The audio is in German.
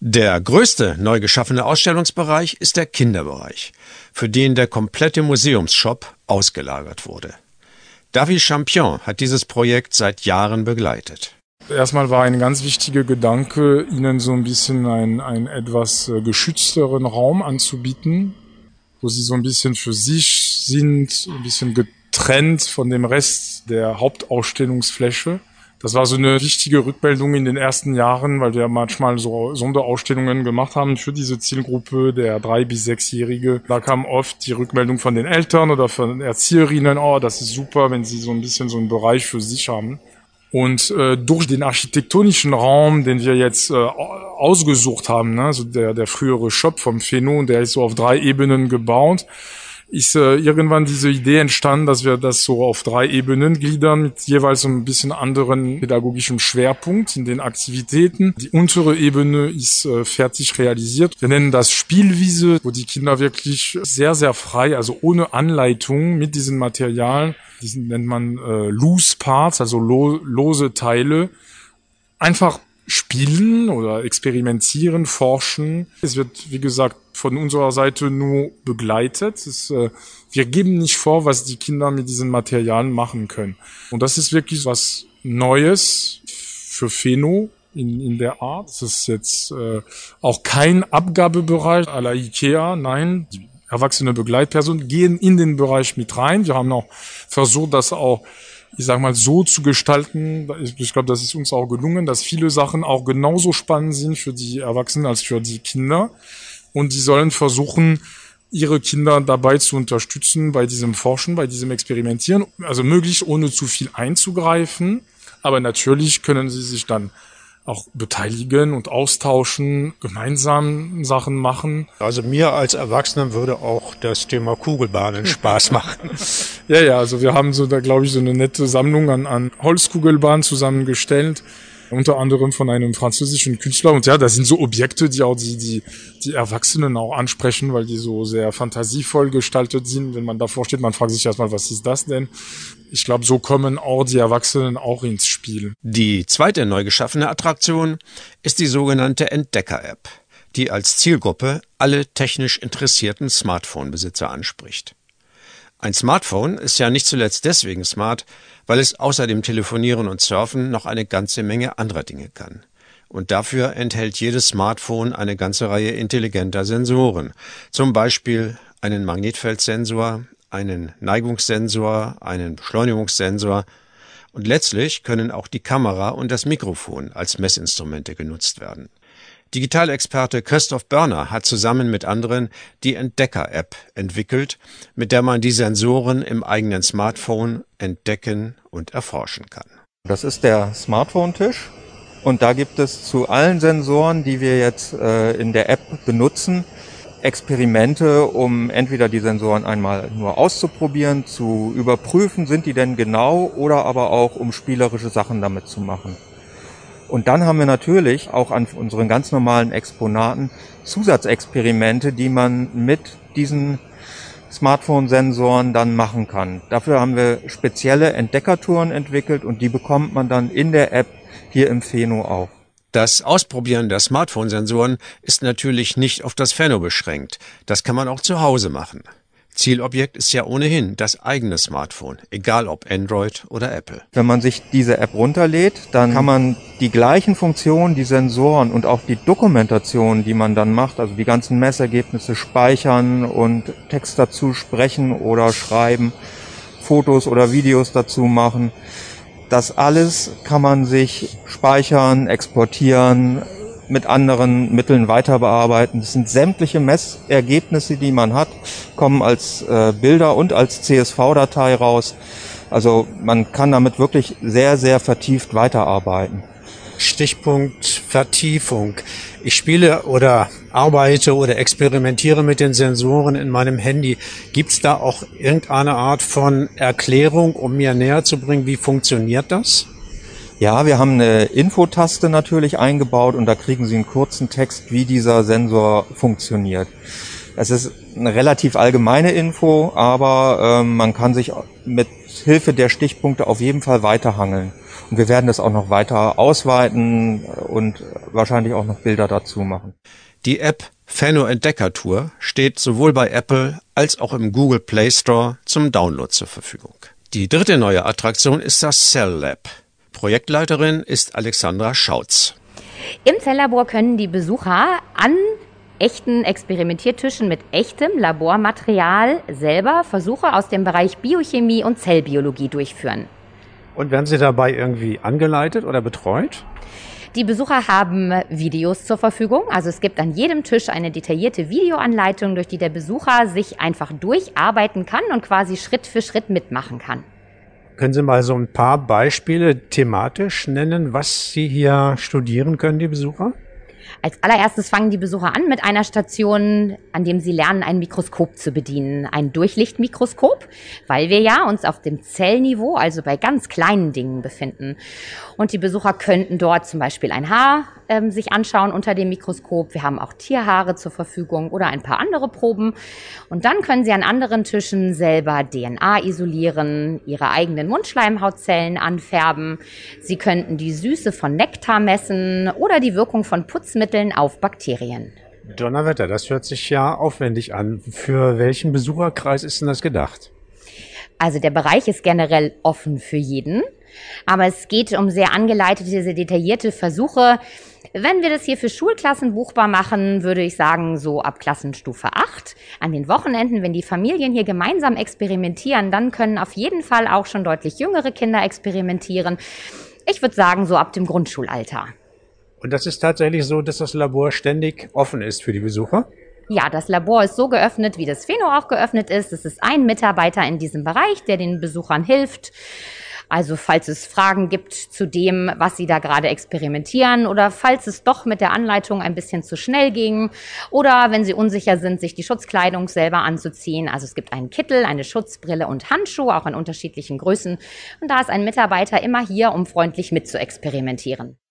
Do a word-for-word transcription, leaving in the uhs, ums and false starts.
Der größte neu geschaffene Ausstellungsbereich ist der Kinderbereich, für den der komplette Museumsshop ausgelagert wurde. David Champion hat dieses Projekt seit Jahren begleitet. Erstmal war ein ganz wichtiger Gedanke, ihnen so ein bisschen einen, einen etwas geschützteren Raum anzubieten, wo sie so ein bisschen für sich sind, ein bisschen getrennt von dem Rest der Hauptausstellungsfläche. Das war so eine wichtige Rückmeldung in den ersten Jahren, weil wir manchmal so Sonderausstellungen gemacht haben für diese Zielgruppe der drei- bis sechsjährige. Da kam oft die Rückmeldung von den Eltern oder von Erzieherinnen, oh, das ist super, wenn sie so ein bisschen so einen Bereich für sich haben. Und äh, durch den architektonischen Raum, den wir jetzt äh, ausgesucht haben, ne, also der, der frühere Shop vom Pheno, der ist so auf drei Ebenen gebaut, ist äh, irgendwann diese Idee entstanden, dass wir das so auf drei Ebenen gliedern mit jeweils so ein bisschen anderen pädagogischem Schwerpunkt in den Aktivitäten. Die untere Ebene ist äh, fertig realisiert. Wir nennen das Spielwiese, wo die Kinder wirklich sehr, sehr frei, also ohne Anleitung mit diesen Materialien, die nennt man äh, Loose Parts, also lo- lose Teile, einfach spielen oder experimentieren, forschen. Es wird, wie gesagt, von unserer Seite nur begleitet. Es, äh, wir geben nicht vor, was die Kinder mit diesen Materialien machen können. Und das ist wirklich was Neues für Pheno in, in der Art. Es ist jetzt äh, auch kein Abgabebereich à la Ikea, nein. Die erwachsene Begleitpersonen gehen in den Bereich mit rein. Wir haben auch versucht, das auch, ich sag mal, so zu gestalten. Ich glaube, das ist uns auch gelungen, dass viele Sachen auch genauso spannend sind für die Erwachsenen als für die Kinder. Und die sollen versuchen, ihre Kinder dabei zu unterstützen bei diesem Forschen, bei diesem Experimentieren. Also möglichst ohne zu viel einzugreifen. Aber natürlich können sie sich dann auch beteiligen und austauschen, gemeinsam Sachen machen. Also mir als Erwachsenen würde auch das Thema Kugelbahnen Spaß machen. Ja, ja, also wir haben so da, glaube ich, so eine nette Sammlung an, an Holzkugelbahnen zusammengestellt, unter anderem von einem französischen Künstler. Und ja, das sind so Objekte, die auch die, die, die Erwachsenen auch ansprechen, weil die so sehr fantasievoll gestaltet sind. Wenn man davor steht, man fragt sich erstmal, was ist das denn? Ich glaube, so kommen auch die Erwachsenen auch ins Spiel. Die zweite neu geschaffene Attraktion ist die sogenannte Entdecker-App, die als Zielgruppe alle technisch interessierten Smartphone-Besitzer anspricht. Ein Smartphone ist ja nicht zuletzt deswegen smart, weil es außer dem Telefonieren und Surfen noch eine ganze Menge anderer Dinge kann. Und dafür enthält jedes Smartphone eine ganze Reihe intelligenter Sensoren, zum Beispiel einen Magnetfeldsensor, einen Neigungssensor, einen Beschleunigungssensor und letztlich können auch die Kamera und das Mikrofon als Messinstrumente genutzt werden. Digitalexperte Christoph Börner hat zusammen mit anderen die Entdecker-App entwickelt, mit der man die Sensoren im eigenen Smartphone entdecken und erforschen kann. Das ist der Smartphone-Tisch und da gibt es zu allen Sensoren, die wir jetzt äh, in der App benutzen, Experimente, um entweder die Sensoren einmal nur auszuprobieren, zu überprüfen, sind die denn genau, oder aber auch um spielerische Sachen damit zu machen. Und dann haben wir natürlich auch an unseren ganz normalen Exponaten Zusatzexperimente, die man mit diesen Smartphone-Sensoren dann machen kann. Dafür haben wir spezielle Entdeckertouren entwickelt und die bekommt man dann in der App hier im Pheno auch. Das Ausprobieren der Smartphone-Sensoren ist natürlich nicht auf das Pheno beschränkt. Das kann man auch zu Hause machen. Zielobjekt ist ja ohnehin das eigene Smartphone, egal ob Android oder Apple. Wenn man sich diese App runterlädt, dann kann man die gleichen Funktionen, die Sensoren und auch die Dokumentation, die man dann macht, also die ganzen Messergebnisse speichern und Text dazu sprechen oder schreiben, Fotos oder Videos dazu machen. Das alles kann man sich speichern, exportieren, mit anderen Mitteln weiter bearbeiten. Das sind sämtliche Messergebnisse, die man hat, kommen als äh, Bilder und als C S V-Datei raus. Also man kann damit wirklich sehr, sehr vertieft weiterarbeiten. Stichpunkt Vertiefung. Ich spiele oder arbeite oder experimentiere mit den Sensoren in meinem Handy. Gibt es da auch irgendeine Art von Erklärung, um mir näher zu bringen, wie funktioniert das? Ja, wir haben eine Infotaste natürlich eingebaut und da kriegen Sie einen kurzen Text, wie dieser Sensor funktioniert. Es ist eine relativ allgemeine Info, aber äh, man kann sich mit Hilfe der Stichpunkte auf jeden Fall weiterhangeln. Und wir werden das auch noch weiter ausweiten und wahrscheinlich auch noch Bilder dazu machen. Die App Phenno Entdecker Tour steht sowohl bei Apple als auch im Google Play Store zum Download zur Verfügung. Die dritte neue Attraktion ist das Cell Lab. Projektleiterin ist Alexandra Schautz. Im Zelllabor können die Besucher an echten Experimentiertischen mit echtem Labormaterial selber Versuche aus dem Bereich Biochemie und Zellbiologie durchführen. Und werden Sie dabei irgendwie angeleitet oder betreut? Die Besucher haben Videos zur Verfügung. Also es gibt an jedem Tisch eine detaillierte Videoanleitung, durch die der Besucher sich einfach durcharbeiten kann und quasi Schritt für Schritt mitmachen kann. Können Sie mal so ein paar Beispiele thematisch nennen, was Sie hier studieren können, die Besucher? Als allererstes fangen die Besucher an mit einer Station, an dem sie lernen, ein Mikroskop zu bedienen. Ein Durchlichtmikroskop, weil wir ja uns auf dem Zellniveau, also bei ganz kleinen Dingen befinden. Und die Besucher könnten dort zum Beispiel ein Haar ähm, sich anschauen unter dem Mikroskop. Wir haben auch Tierhaare zur Verfügung oder ein paar andere Proben. Und dann können sie an anderen Tischen selber D N A isolieren, ihre eigenen Mundschleimhautzellen anfärben. Sie könnten die Süße von Nektar messen oder die Wirkung von Putzmitteln auf Bakterien. Donnerwetter, das hört sich ja aufwendig an. Für welchen Besucherkreis ist denn das gedacht? Also der Bereich ist generell offen für jeden, aber es geht um sehr angeleitete, sehr detaillierte Versuche. Wenn wir das hier für Schulklassen buchbar machen, würde ich sagen, so ab Klassenstufe acht. An den Wochenenden, wenn die Familien hier gemeinsam experimentieren, dann können auf jeden Fall auch schon deutlich jüngere Kinder experimentieren. Ich würde sagen, so ab dem Grundschulalter. Und das ist tatsächlich so, dass das Labor ständig offen ist für die Besucher? Ja, das Labor ist so geöffnet, wie das Phenno auch geöffnet ist. Es ist ein Mitarbeiter in diesem Bereich, der den Besuchern hilft. Also falls es Fragen gibt zu dem, was sie da gerade experimentieren oder falls es doch mit der Anleitung ein bisschen zu schnell ging oder wenn sie unsicher sind, sich die Schutzkleidung selber anzuziehen. Also es gibt einen Kittel, eine Schutzbrille und Handschuhe, auch in unterschiedlichen Größen. Und da ist ein Mitarbeiter immer hier, um freundlich mit zu experimentieren.